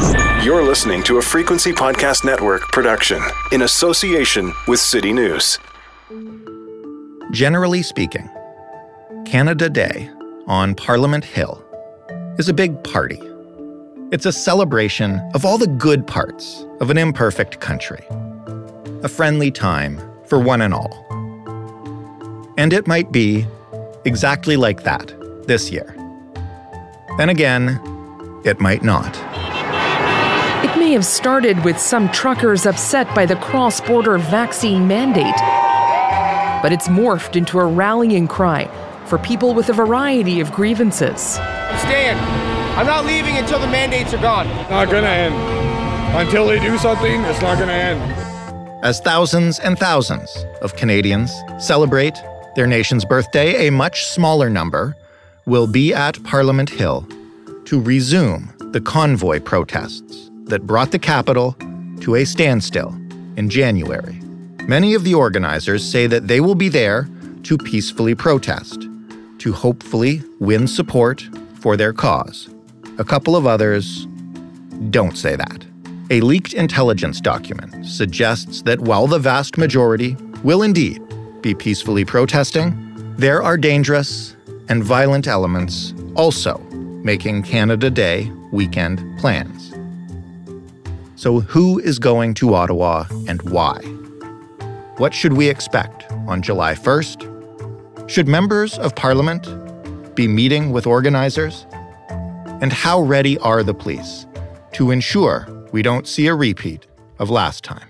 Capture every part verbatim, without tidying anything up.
You're listening to a Frequency Podcast Network production in association with City News. Generally speaking, Canada Day on Parliament Hill is a big party. It's a celebration of all the good parts of an imperfect country. A friendly time for one and all. And it might be exactly like that this year. Then again, it might not. It may have started with some truckers upset by the cross-border vaccine mandate, but it's morphed into a rallying cry for people with a variety of grievances. I'm staying. I'm not leaving until the mandates are gone. It's not gonna end. Until they do something, it's not gonna end. As thousands and thousands of Canadians celebrate their nation's birthday, a much smaller number will be at Parliament Hill to resume the convoy protests that brought the capital to a standstill in January. Many of the organizers say that they will be there to peacefully protest, to hopefully win support for their cause. A couple of others don't say that. A leaked intelligence document suggests that while the vast majority will indeed be peacefully protesting, there are dangerous and violent elements also making Canada Day weekend plans. So who is going to Ottawa and why? What should we expect on July first? Should members of Parliament be meeting with organizers? And how ready are the police to ensure we don't see a repeat of last time?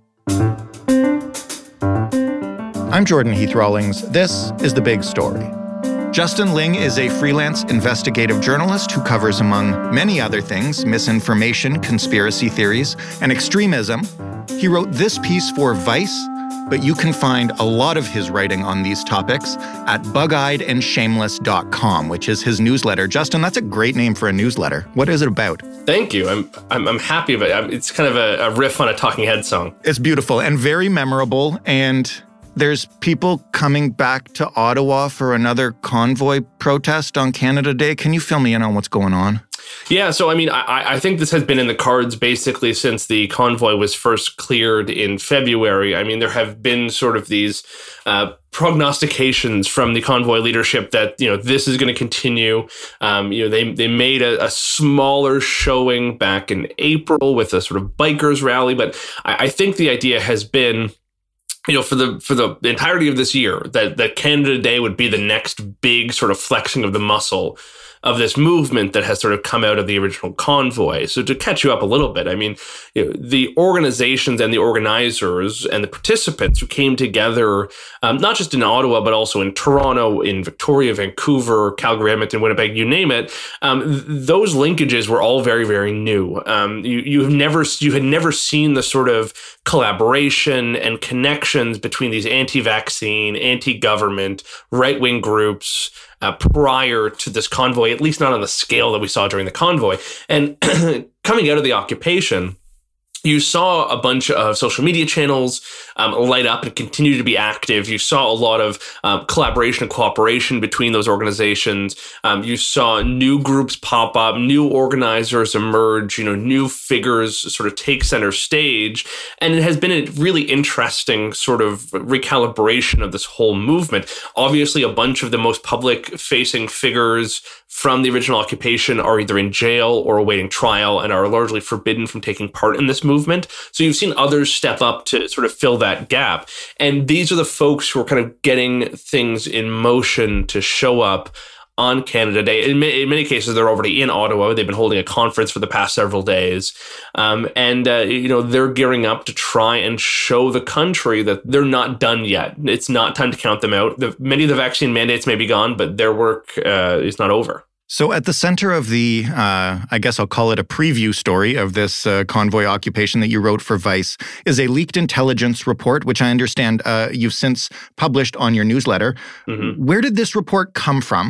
I'm Jordan Heath Rawlings. This is The Big Story. Justin Ling is a freelance investigative journalist who covers, among many other things, misinformation, conspiracy theories, and extremism. He wrote this piece for Vice, but you can find a lot of his writing on these topics at bug eyed and shameless dot com, which is his newsletter. Justin, that's a great name for a newsletter. What is it about? Thank you. I'm I'm, I'm happy about it. It's kind of a, a riff on a Talking Heads song. It's beautiful and very memorable, and there's people coming back to Ottawa for another convoy protest on Canada Day. Can you fill me in on what's going on? Yeah, so I mean, I, I think this has been in the cards basically since the convoy was first cleared in February. I mean, there have been sort of these uh, prognostications from the convoy leadership that, you know, this is going to continue. Um, you know, they they made a, a smaller showing back in April with a sort of bikers rally, but I, I think the idea has been, you know, for the for the entirety of this year, that, that Canada Day would be the next big sort of flexing of the muscle of this movement that has sort of come out of the original convoy. So to catch you up a little bit, I mean, you know, the organizations and the organizers and the participants who came together, um, not just in Ottawa, but also in Toronto, in Victoria, Vancouver, Calgary, Edmonton, Winnipeg, you name it, um, th- those linkages were all very, very new. Um, you, you've never, you had never seen the sort of collaboration and connections between these anti-vaccine, anti-government, right-wing groups Uh, prior to this convoy, at least not on the scale that we saw during the convoy. And coming out of the occupation, you saw a bunch of social media channels um, light up and continue to be active. You saw a lot of um, collaboration and cooperation between those organizations. Um, you saw new groups pop up, new organizers emerge, you know, new figures sort of take center stage. And it has been a really interesting sort of recalibration of this whole movement. Obviously, a bunch of the most public-facing figures from the original occupation are either in jail or awaiting trial and are largely forbidden from taking part in this movement. So you've seen others step up to sort of fill that gap. And these are the folks who are kind of getting things in motion to show up on Canada Day. In, ma- in many cases, they're already in Ottawa. They've been holding a conference for the past several days. Um, and, uh, you know, they're gearing up to try and show the country that they're not done yet. It's not time to count them out. The, many of the vaccine mandates may be gone, but their work uh, is not over. So at the center of the, uh, I guess I'll call it a preview story of this uh, convoy occupation that you wrote for Vice, is a leaked intelligence report, which I understand uh, you've since published on your newsletter. Mm-hmm. Where did this report come from?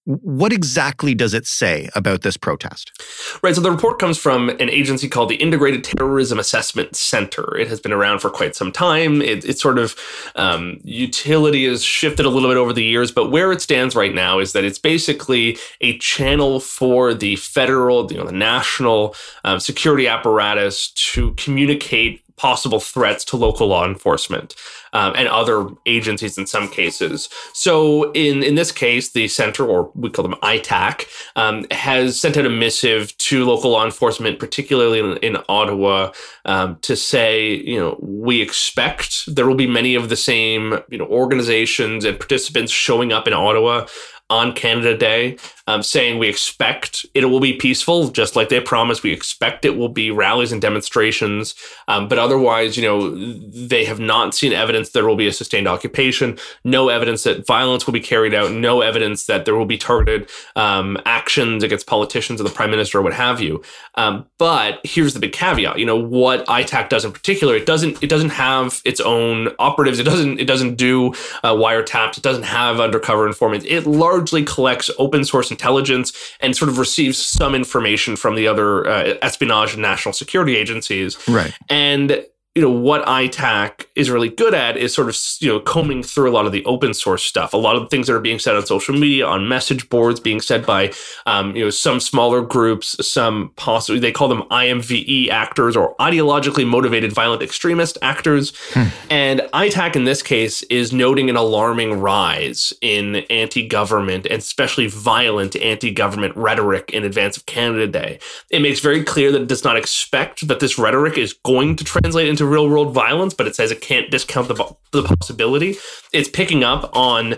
What exactly does it say about this protest? Right. So the report comes from an agency called the Integrated Terrorism Assessment Center. It has been around for quite some time. It, it's sort of um, utility has shifted a little bit over the years, but where it stands right now is that it's basically a channel for the federal, you know, the national um, security apparatus to communicate possible threats to local law enforcement um, and other agencies in some cases. So in, in this case, the center, or we call them I TAC, um, has sent out a missive to local law enforcement, particularly in, in Ottawa, um, to say, you know, we expect there will be many of the same, you know, organizations and participants showing up in Ottawa on Canada Day, um, saying we expect it will be peaceful, just like they promised. We expect it will be rallies and demonstrations. Um, but otherwise, you know, they have not seen evidence there will be a sustained occupation, no evidence that violence will be carried out, no evidence that there will be targeted um, actions against politicians or the prime minister or what have you. Um, but here's the big caveat. You know, what I TAC does in particular, it doesn't it doesn't have its own operatives. It doesn't it doesn't do uh, wiretaps. It doesn't have undercover informants. It largely largely collects open source intelligence and sort of receives some information from the other uh, espionage and national security agencies. Right. And you know, what I TAC is really good at is sort of, you know, combing through a lot of the open source stuff, a lot of the things that are being said on social media, on message boards, being said by, um, you know, some smaller groups, some possibly, they call them I M V E actors or ideologically motivated violent extremist actors. Hmm. And I TAC in this case is noting an alarming rise in anti-government and especially violent anti-government rhetoric in advance of Canada Day. It makes very clear that it does not expect that this rhetoric is going to translate into real world violence, but it says it can't discount the, the possibility. It's picking up on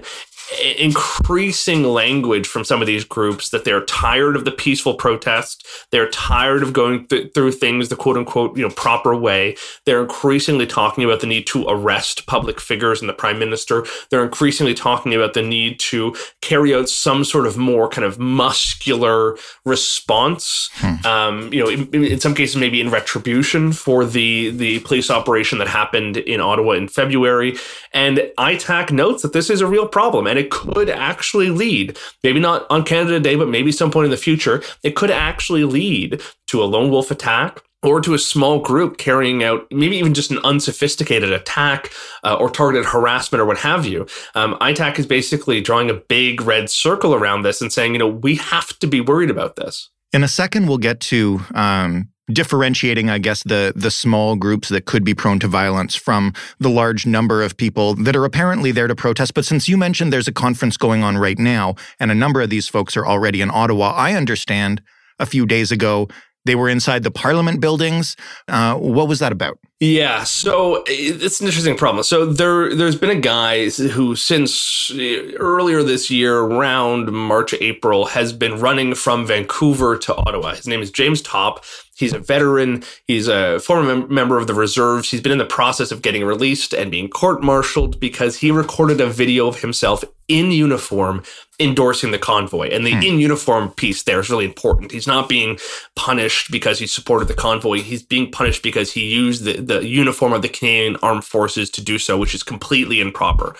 increasing language from some of these groups that they're tired of the peaceful protest. They're tired of going th- through things the quote unquote, you know, proper way. They're increasingly talking about the need to arrest public figures and the prime minister. They're increasingly talking about the need to carry out some sort of more kind of muscular response. Hmm. Um, you know, in, in some cases, maybe in retribution for the, the police operation that happened in Ottawa in February. And I TAC notes that this is a real problem. And it could actually lead, maybe not on Canada Day, but maybe some point in the future, it could actually lead to a lone wolf attack or to a small group carrying out maybe even just an unsophisticated attack uh, or targeted harassment or what have you. Um, I TAC is basically drawing a big red circle around this and saying, you know, we have to be worried about this. In a second, we'll get to um, differentiating, I guess, the the small groups that could be prone to violence from the large number of people that are apparently there to protest. But since you mentioned there's a conference going on right now, and a number of these folks are already in Ottawa, I understand a few days ago they were inside the Parliament buildings. Uh, what was that about? Yeah, so it's an interesting problem. So there, there's been a guy who since earlier this year, around March, April, has been running from Vancouver to Ottawa. His name is James Topp. He's a veteran. He's a former mem- member of the reserves. He's been in the process of getting released and being court-martialed because he recorded a video of himself in uniform endorsing the convoy. And the hmm. in uniform piece there is really important. He's not being punished because he supported the convoy. He's being punished because he used the, the uniform of the Canadian Armed Forces to do so, which is completely improper.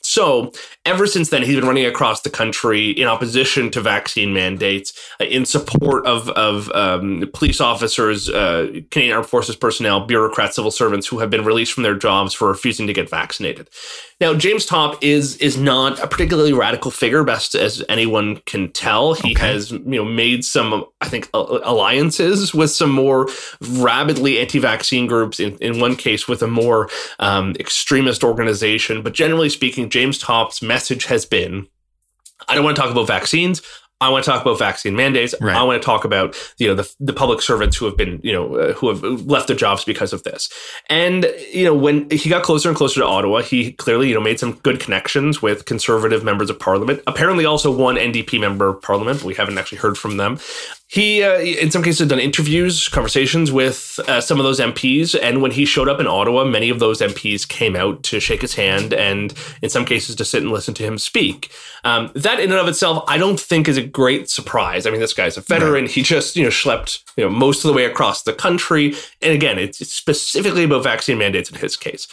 So ever since then, he's been running across the country in opposition to vaccine mandates, uh, in support of, of um, police officers, uh, Canadian Armed Forces personnel, bureaucrats, civil servants who have been released from their jobs for refusing to get vaccinated. Now, James Topp is is not a particularly radical figure, best as anyone can tell. He okay. has, you know, made some, I think, alliances with some more rabidly anti-vaccine groups. In, in one case, with a more um, extremist organization. But generally speaking, James Topp's message has been, I don't want to talk about vaccines. I want to talk about vaccine mandates. Right. I want to talk about, you know, the the public servants who have been, you know, uh, who have left their jobs because of this. And, you know, when he got closer and closer to Ottawa, he clearly, you know, made some good connections with conservative members of parliament. Apparently also one N D P member of parliament, but we haven't actually heard from them. He, uh, in some cases, done interviews, conversations with uh, some of those M Ps. And when he showed up in Ottawa, many of those M Ps came out to shake his hand and, in some cases, to sit and listen to him speak. Um, that, in and of itself, I don't think is a great surprise. I mean, this guy's a veteran. Right. He just, you know, schlepped, you know, most of the way across the country. And again, it's, it's specifically about vaccine mandates in his case.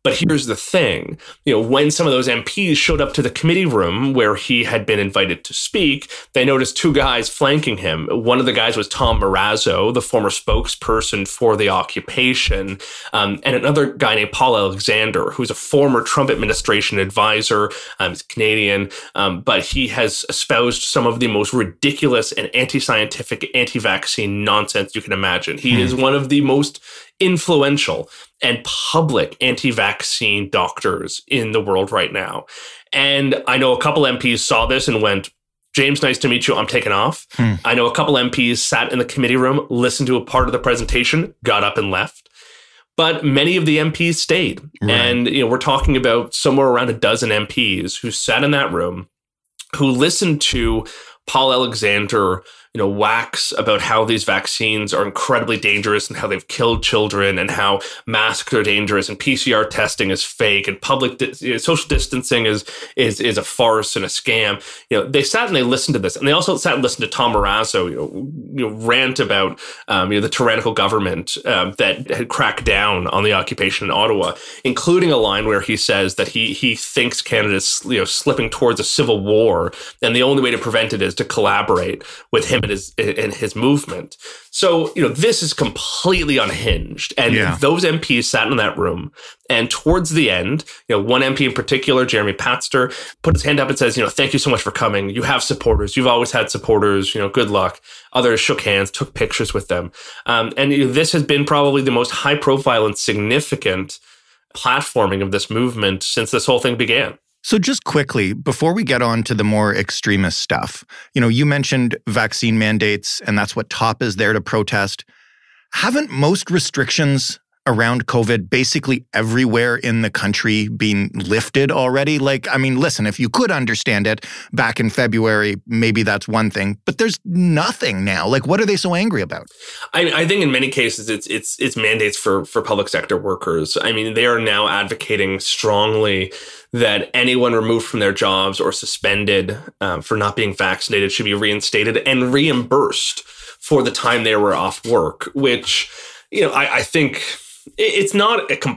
But here's the thing, you know, when some of those M Ps showed up to the committee room where he had been invited to speak, they noticed two guys flanking him. One of the guys was Tom Marazzo, the former spokesperson for the occupation, um, and another guy named Paul Alexander, who's a former Trump administration advisor. Um, he's Canadian, um, but he has espoused some of the most ridiculous and anti-scientific, anti-vaccine nonsense you can imagine. He hmm. is one of the most influential and public anti-vaccine doctors in the world right now. And I know a couple M Ps saw this and went, James, nice to meet you. I'm taking off. Hmm. I know a couple M Ps sat in the committee room, listened to a part of the presentation, got up and left. But many of the M Ps stayed. Right. And you know, we're talking about somewhere around a dozen M Ps who sat in that room, who listened to Paul Alexander, you know, wax about how these vaccines are incredibly dangerous and how they've killed children and how masks are dangerous and P C R testing is fake and public di- you know, social distancing is is is a farce and a scam. You know, they sat and they listened to this, and they also sat and listened to Tom Marazzo, you know, you know rant about um, you know the tyrannical government um, that had cracked down on the occupation in Ottawa, including a line where he says that he he thinks Canada's you know slipping towards a civil war, and the only way to prevent it is to collaborate with him and his and his movement. So, you know, this is completely unhinged. And yeah. those M Ps sat in that room. And towards the end, you know, one M P in particular, Jeremy Patster, put his hand up and says, you know, thank you so much for coming. You have supporters. You've always had supporters. You know, good luck. Others shook hands, took pictures with them. Um, and you know, this has been probably the most high profile and significant platforming of this movement since this whole thing began. So just quickly, before we get on to the more extremist stuff, you know, you mentioned vaccine mandates, and that's what TOP is there to protest. Haven't most restrictions around COVID basically everywhere in the country been lifted already? Like, I mean, listen, if you could understand it back in February, maybe that's one thing, but there's nothing now. Like, what are they so angry about? I, I think in many cases, it's it's it's mandates for, for public sector workers. I mean, they are now advocating strongly that anyone removed from their jobs or suspended um, for not being vaccinated should be reinstated and reimbursed for the time they were off work, which, you know, I, I think it's not a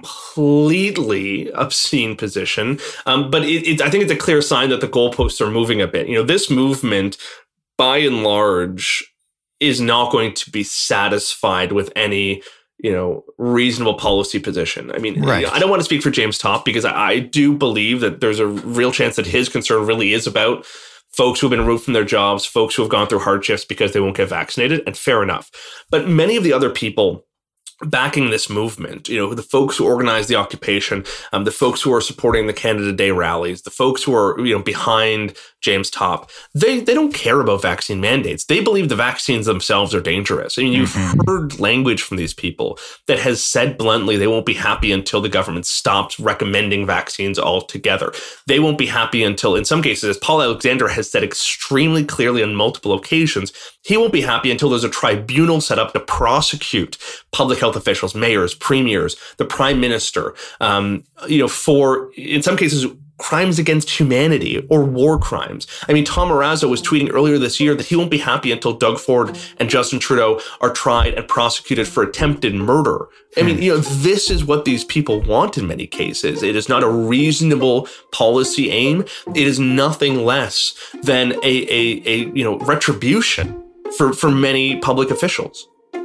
completely obscene position, um, but it, it, I think it's a clear sign that the goalposts are moving a bit. You know, this movement, by and large, is not going to be satisfied with any, you know, reasonable policy position. I mean, right. I don't want to speak for James Topp because I, I do believe that there's a real chance that his concern really is about folks who have been removed from their jobs, folks who have gone through hardships because they won't get vaccinated, and fair enough. But many of the other people backing this movement, you know, the folks who organized the occupation, um, the folks who are supporting the Canada Day rallies, the folks who are, you know, behind James Topp, they they don't care about vaccine mandates. They believe the vaccines themselves are dangerous. I mean, you've mm-hmm. heard language from these people that has said bluntly they won't be happy until the government stops recommending vaccines altogether. They won't be happy until, in some cases, as Paul Alexander has said extremely clearly on multiple occasions, he won't be happy until there's a tribunal set up to prosecute public health officials, mayors, premiers, the prime minister, um, you know, for, in some cases, crimes against humanity or war crimes. I mean, Tom Marazzo was tweeting earlier this year that he won't be happy until Doug Ford and Justin Trudeau are tried and prosecuted for attempted murder. I mean, you know, this is what these people want in many cases. It is not a reasonable policy aim. It is nothing less than a, a, a you know, retribution for, for many public officials.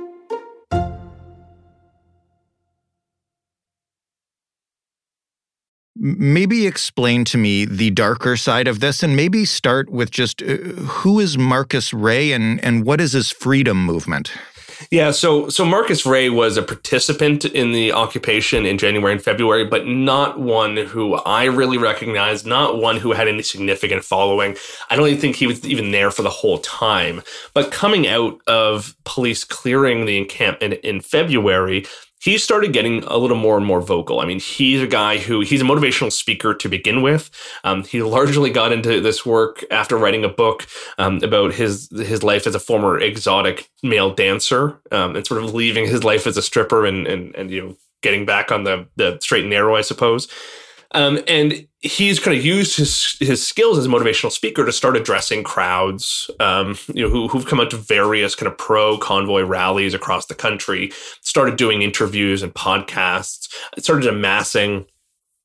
Maybe explain to me the darker side of this, and maybe start with just uh, who is Marcus Ray and, and what is his freedom movement? Yeah, so so Marcus Ray was a participant in the occupation in January and February, but not one who I really recognized, not one who had any significant following. I don't even think he was even there for the whole time. But coming out of police clearing the encampment in February, he started getting a little more and more vocal. I mean, he's a guy who, he's a motivational speaker to begin with. Um, he largely got into this work after writing a book um, about his his life as a former exotic male dancer um, and sort of leaving his life as a stripper and, and, and you know, getting back on the, the straight and narrow, I suppose. Um, and he's kind of used his his skills as a motivational speaker to start addressing crowds, um, you know, who, who've come out to various kind of pro-convoy rallies across the country, started doing interviews and podcasts, started amassing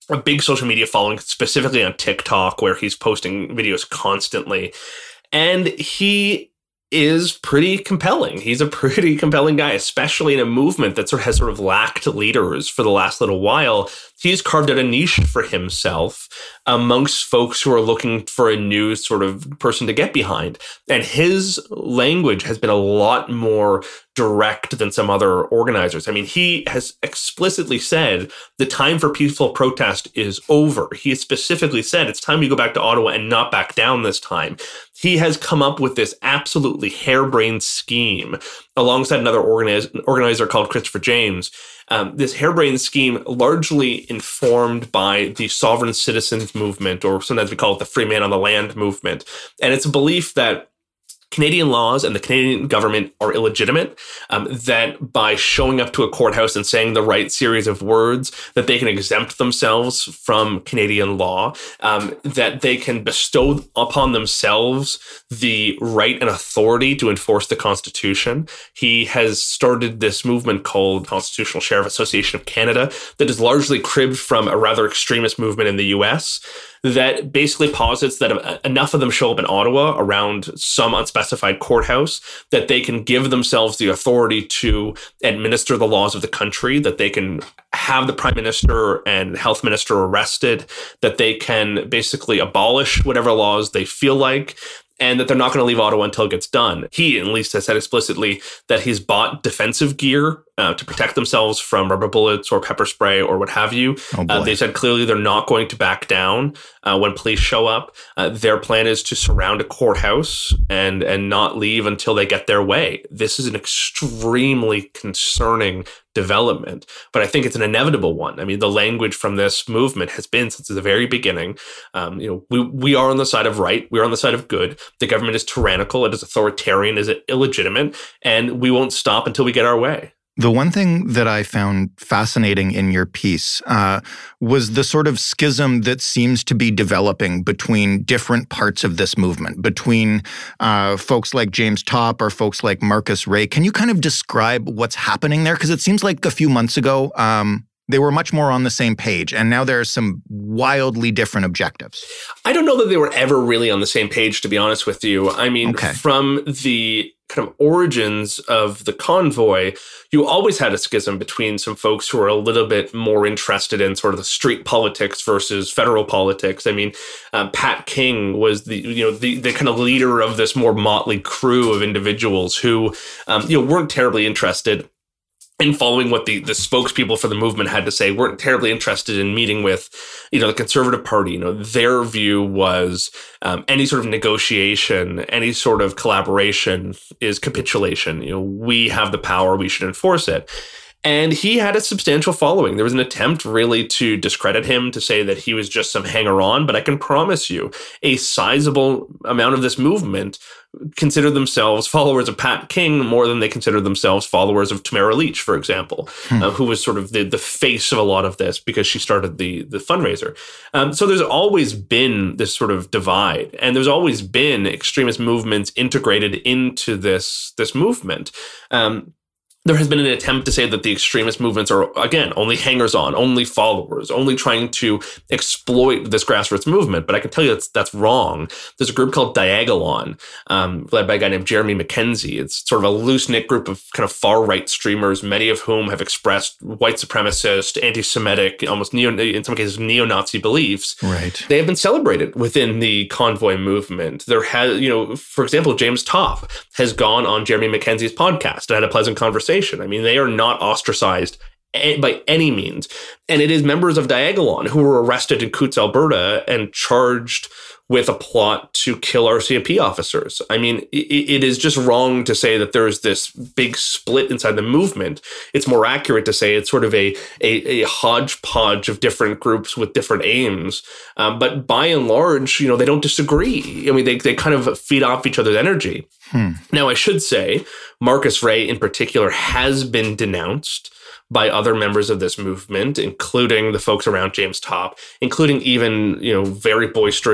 a big social media following, specifically on TikTok, where he's posting videos constantly. And he is pretty compelling. He's a pretty compelling guy, especially in a movement that sort of has sort of lacked leaders for the last little while. He's carved out a niche for himself amongst folks who are looking for a new sort of person to get behind. And his language has been a lot more direct than some other organizers. I mean, he has explicitly said the time for peaceful protest is over. He has specifically said it's time we go back to Ottawa and not back down this time. He has come up with this absolutely harebrained scheme alongside another organiz- organizer called Christopher James. Um, this harebrained scheme largely informed by the sovereign citizens movement, or sometimes we call it the free man on the land movement. And it's a belief that Canadian laws and the Canadian government are illegitimate, um, that by showing up to a courthouse and saying the right series of words, that they can exempt themselves from Canadian law, um, that they can bestow upon themselves the right and authority to enforce the Constitution. He has started this movement called Constitutional Sheriff Association of Canada that is largely cribbed from a rather extremist movement in the U S that basically posits that enough of them show up in Ottawa around some unspecified courthouse that they can give themselves the authority to administer the laws of the country, that they can have the prime minister and health minister arrested, that they can basically abolish whatever laws they feel like, and that they're not going to leave Ottawa until it gets done. He, at least, has said explicitly that he's bought defensive gear uh, to protect themselves from rubber bullets or pepper spray or what have you. Oh uh, they said clearly they're not going to back down uh, when police show up. Uh, their plan is to surround a courthouse and, and not leave until they get their way. This is an extremely concerning development, but I think it's an inevitable one. I mean, the language from this movement has been since the very beginning, um, you know, we, we are on the side of right. We're on the side of good. The government is tyrannical. It is authoritarian. It is illegitimate. And we won't stop until we get our way. The one thing that I found fascinating in your piece uh, was the sort of schism that seems to be developing between different parts of this movement, between uh, folks like James Topp or folks like Marcus Ray. Can you kind of describe what's happening there? Because it seems like a few months ago, um, they were much more on the same page, and now there are some wildly different objectives. I don't know that they were ever really on the same page, to be honest with you. I mean, okay. From the kind of origins of the convoy, you always had a schism between some folks who are a little bit more interested in sort of the street politics versus federal politics. I mean, um, Pat King was the you know the the kind of leader of this more motley crew of individuals who um, you know weren't terribly interested in following what the, the spokespeople for the movement had to say, weren't terribly interested in meeting with, you know, the Conservative Party. You know, their view was um, any sort of negotiation, any sort of collaboration is capitulation. You know, we have the power, we should enforce it. And he had a substantial following. There was an attempt really to discredit him, to say that he was just some hanger-on. But I can promise you, a sizable amount of this movement consider themselves followers of Pat King more than they consider themselves followers of Tamara Leach, for example, hmm. uh, who was sort of the, the face of a lot of this because she started the, the fundraiser. Um, so there's always been this sort of divide, and there's always been extremist movements integrated into this, this movement. Um, There has been an attempt to say that the extremist movements are, again, only hangers-on, only followers, only trying to exploit this grassroots movement. But I can tell you that's that's wrong. There's a group called Diagolon, um, led by a guy named Jeremy McKenzie. It's sort of a loose-knit group of kind of far-right streamers, many of whom have expressed white supremacist, anti-Semitic, almost neo, in some cases neo-Nazi beliefs. Right. They have been celebrated within the convoy movement. There has, you know, for example, James Topp has gone on Jeremy McKenzie's podcast and had a pleasant conversation. I mean, they are not ostracized by any means. And it is members of Diagolon who were arrested in Coutts, Alberta, and charged with a plot to kill R C M P officers. I mean, it is just wrong to say that there's this big split inside the movement. It's more accurate to say it's sort of a, a, a hodgepodge of different groups with different aims. Um, but by and large, you know, they don't disagree. I mean, they, they kind of feed off each other's energy. Hmm. Now, I should say, Marcus Ray in particular has been denounced by other members of this movement, including the folks around James Topp, including even, you know, very boisterous anti-vax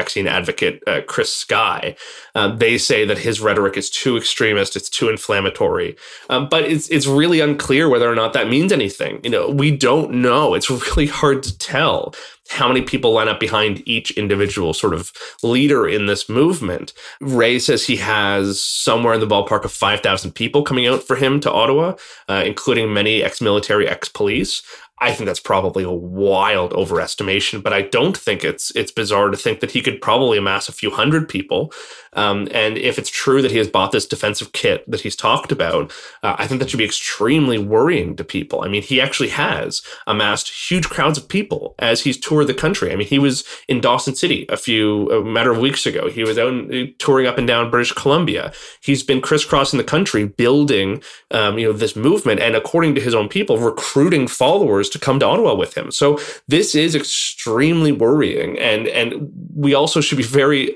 anti-vaccine advocate uh, Chris Sky. Um, they say that his rhetoric is too extremist, it's too inflammatory. Um, but it's it's really unclear whether or not that means anything. You know, we don't know. It's really hard to tell how many people line up behind each individual sort of leader in this movement. Ray says he has somewhere in the ballpark of five thousand people coming out for him to Ottawa, uh, including many ex-military, ex-police. I think that's probably a wild overestimation, but I don't think it's it's bizarre to think that he could probably amass a few hundred people. Um, and if it's true that he has bought this defensive kit that he's talked about, uh, I think that should be extremely worrying to people. I mean, he actually has amassed huge crowds of people as he's toured the country. I mean, he was in Dawson City a few, a matter of weeks ago. He was out touring up and down British Columbia. He's been crisscrossing the country building, um, you know, this movement and, according to his own people, recruiting followers to come to Ottawa with him. So this is extremely worrying. And, and we also should be very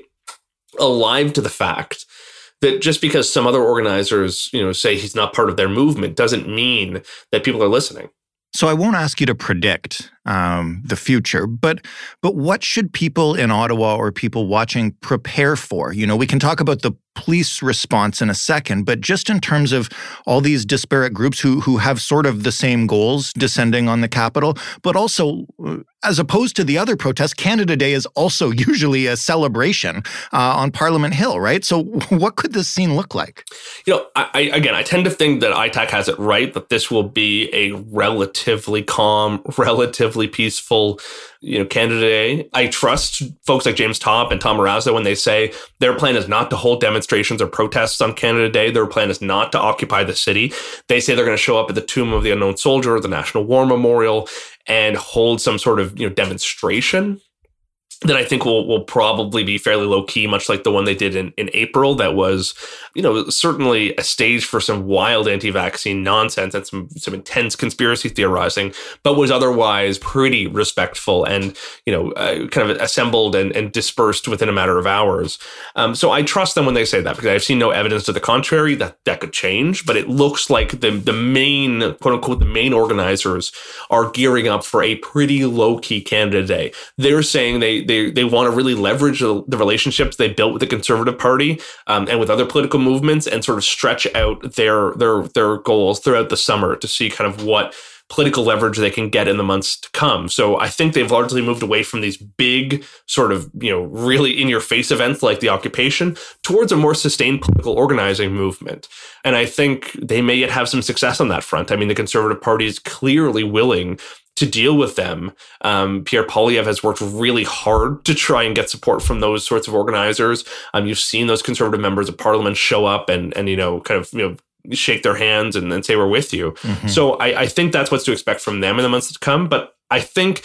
alive to the fact that just because some other organizers, you know, say he's not part of their movement doesn't mean that people are listening. So I won't ask you to predict um, the future, but but what should people in Ottawa or people watching prepare for? You know, we can talk about the police response in a second, but just in terms of all these disparate groups who who have sort of the same goals descending on the Capitol, but also, as opposed to the other protests, Canada Day is also usually a celebration uh, on Parliament Hill, right? So what could this scene look like? You know, I, I, again, I tend to think that I TAC has it right, that this will be a relatively calm, relatively peaceful, you know, Canada Day. I trust folks like James Topp and Tom Marazzo when they say their plan is not to hold demonstrations or protests on Canada Day. Their plan is not to occupy the city. They say they're going to show up at the Tomb of the Unknown Soldier, the National War Memorial, and hold some sort of, you know, demonstration that I think will will probably be fairly low key, much like the one they did in, in April. That was, you know, certainly a stage for some wild anti-vaccine nonsense and some some intense conspiracy theorizing, but was otherwise pretty respectful and, you know, uh, kind of assembled and, and dispersed within a matter of hours. Um, so I trust them when they say that, because I've seen no evidence to the contrary. That that could change, but it looks like the the main, quote unquote, the main organizers are gearing up for a pretty low key Canada Day. They're saying they They they want to really leverage the, the relationships they built with the Conservative Party um, and with other political movements, and sort of stretch out their their their goals throughout the summer to see kind of what political leverage they can get in the months to come. So I think they've largely moved away from these big sort of, you know, really in your face events like the occupation towards a more sustained political organizing movement. And I think they may yet have some success on that front. I mean, the Conservative Party is clearly willing to deal with them. Um, Pierre Poilievre has worked really hard to try and get support from those sorts of organizers. Um, you've seen those Conservative members of Parliament show up and, and, you know, kind of, you know, shake their hands and, and say, we're with you. Mm-hmm. So I, I think that's what's to expect from them in the months to come. But I think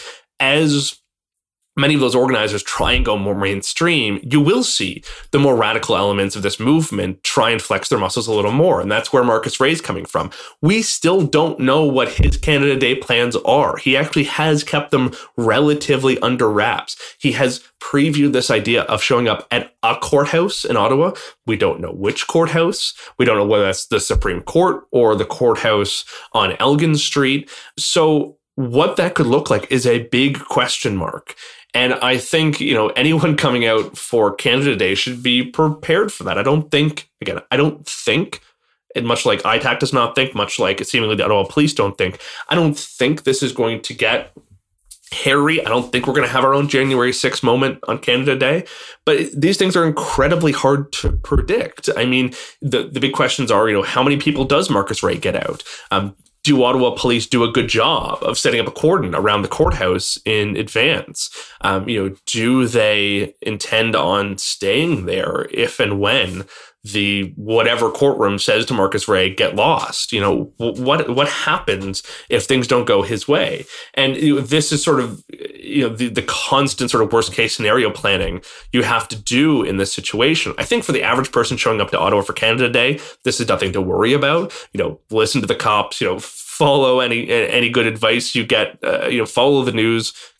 as many of those organizers try and go more mainstream, you will see the more radical elements of this movement try and flex their muscles a little more. And that's where Marcus Ray's coming from. We still don't know what his Canada Day plans are. He actually has kept them relatively under wraps. He has previewed this idea of showing up at a courthouse in Ottawa. We don't know which courthouse. We don't know whether that's the Supreme Court or the courthouse on Elgin Street. So what that could look like is a big question mark. And I think, you know, anyone coming out for Canada Day should be prepared for that. I don't think, again, I don't think, and much like I TAC does not think, much like seemingly the Ottawa police don't think, I don't think this is going to get hairy. I don't think we're going to have our own January sixth moment on Canada Day. But these things are incredibly hard to predict. I mean, the, the big questions are, you know, how many people does Marcus Ray get out? Um, Do Ottawa police do a good job of setting up a cordon around the courthouse in advance? Um, you know, do they intend on staying there if and when the whatever courtroom says to Marcus Ray get lost? You know, what what happens if things don't go his way? And you know, this is sort of, you know, the, the constant sort of worst case scenario planning you have to do in this situation. I think for the average person showing up to Ottawa for Canada Day, this is nothing to worry about. You know, listen to the cops, you know, follow any any good advice you get, uh, you know, follow the news,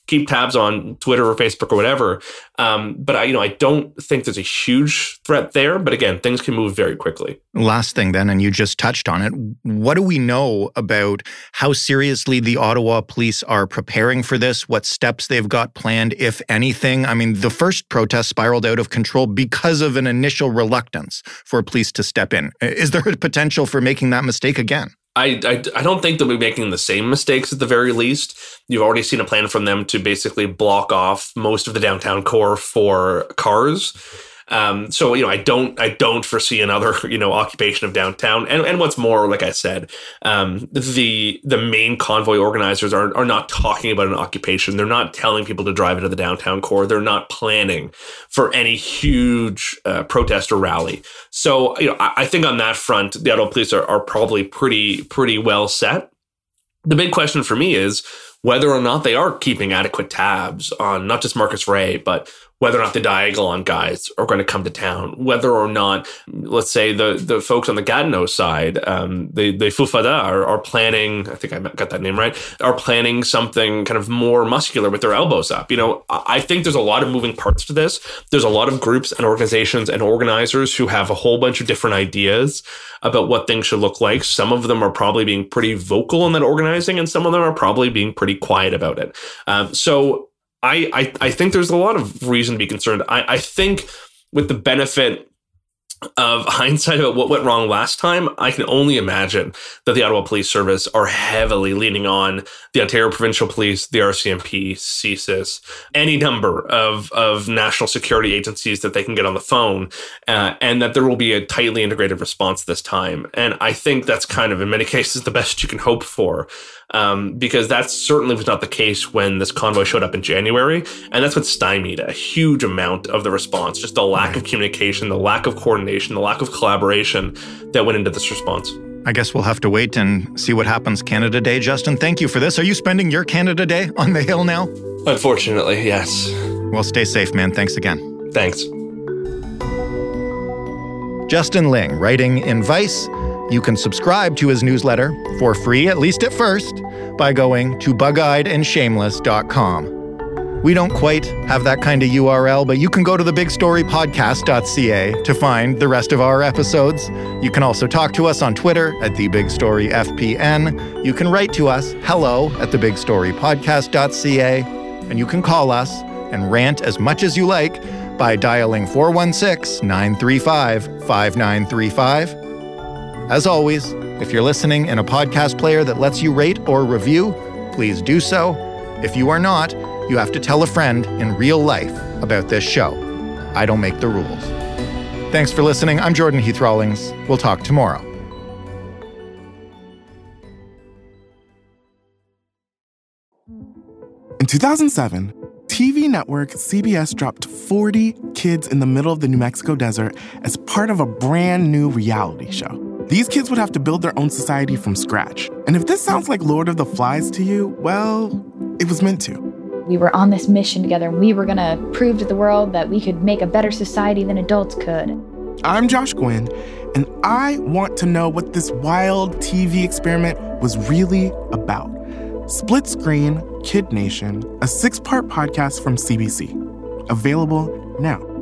keep tabs on Twitter or Facebook or whatever. Um, but I, you know, I don't think there's a huge threat there. But again, things can move very quickly. Last thing then, and you just touched on it. What do we know about how seriously the Ottawa police are preparing for this? What steps they've got planned, if anything? I mean, the first protest spiraled out of control because of an initial reluctance for police to step in. Is there a potential for making that mistake again? I, I, I don't think they'll be making the same mistakes at the very least. You've already seen a plan from them to basically block off most of the downtown core for cars. Um, so, you know, I don't I don't foresee another, you know, occupation of downtown. And and what's more, like I said, um, the the main convoy organizers are are not talking about an occupation. They're not telling people to drive into the downtown core. They're not planning for any huge uh, protest or rally. So, you know, I, I think on that front, the Ottawa police are, are probably pretty pretty well set. The big question for me is whether or not they are keeping adequate tabs on not just Marcus Ray, but whether or not the Diagolon guys are going to come to town, whether or not, let's say, the the folks on the Gatineau side, um, the, the Fufada are, are planning, I think I got that name right, are planning something kind of more muscular with their elbows up. You know, I think there's a lot of moving parts to this. There's a lot of groups and organizations and organizers who have a whole bunch of different ideas about what things should look like. Some of them are probably being pretty vocal in that organizing, and some of them are probably being pretty quiet about it. Um, so I, I I think there's a lot of reason to be concerned. I, I think with the benefit of hindsight about what went wrong last time, I can only imagine that the Ottawa Police Service are heavily leaning on the Ontario Provincial Police, the R C M P, C S I S, any number of, of national security agencies that they can get on the phone, uh, and that there will be a tightly integrated response this time. And I think that's kind of, in many cases, the best you can hope for. Um, because that certainly was not the case when this convoy showed up in January. And that's what stymied a huge amount of the response, just the lack of communication, the lack of coordination, the lack of collaboration that went into this response. I guess we'll have to wait and see what happens Canada Day. Justin, thank you for this. Are you spending your Canada Day on the Hill now? Unfortunately, yes. Well, stay safe, man. Thanks again. Thanks. Justin Ling, writing in Vice. You can subscribe to his newsletter for free, at least at first, by going to bug eyed and shameless dot com. We don't quite have that kind of U R L, but you can go to the big story podcast dot c a to find the rest of our episodes. You can also talk to us on Twitter at the big story f p n. You can write to us, hello, at the big story podcast dot c a. And you can call us and rant as much as you like by dialing four one six, nine three five, five nine three five. As always, if you're listening in a podcast player that lets you rate or review, please do so. If you are not, you have to tell a friend in real life about this show. I don't make the rules. Thanks for listening. I'm Jordan Heath Rawlings. We'll talk tomorrow. In two thousand seven, T V network C B S dropped forty kids in the middle of the New Mexico desert as part of a brand new reality show. These kids would have to build their own society from scratch. And if this sounds like Lord of the Flies to you, well, it was meant to. We were on this mission together, and we were going to prove to the world that we could make a better society than adults could. I'm Josh Gwynn, and I want to know what this wild T V experiment was really about. Split Screen, Kid Nation, a six-part podcast from C B C. Available now.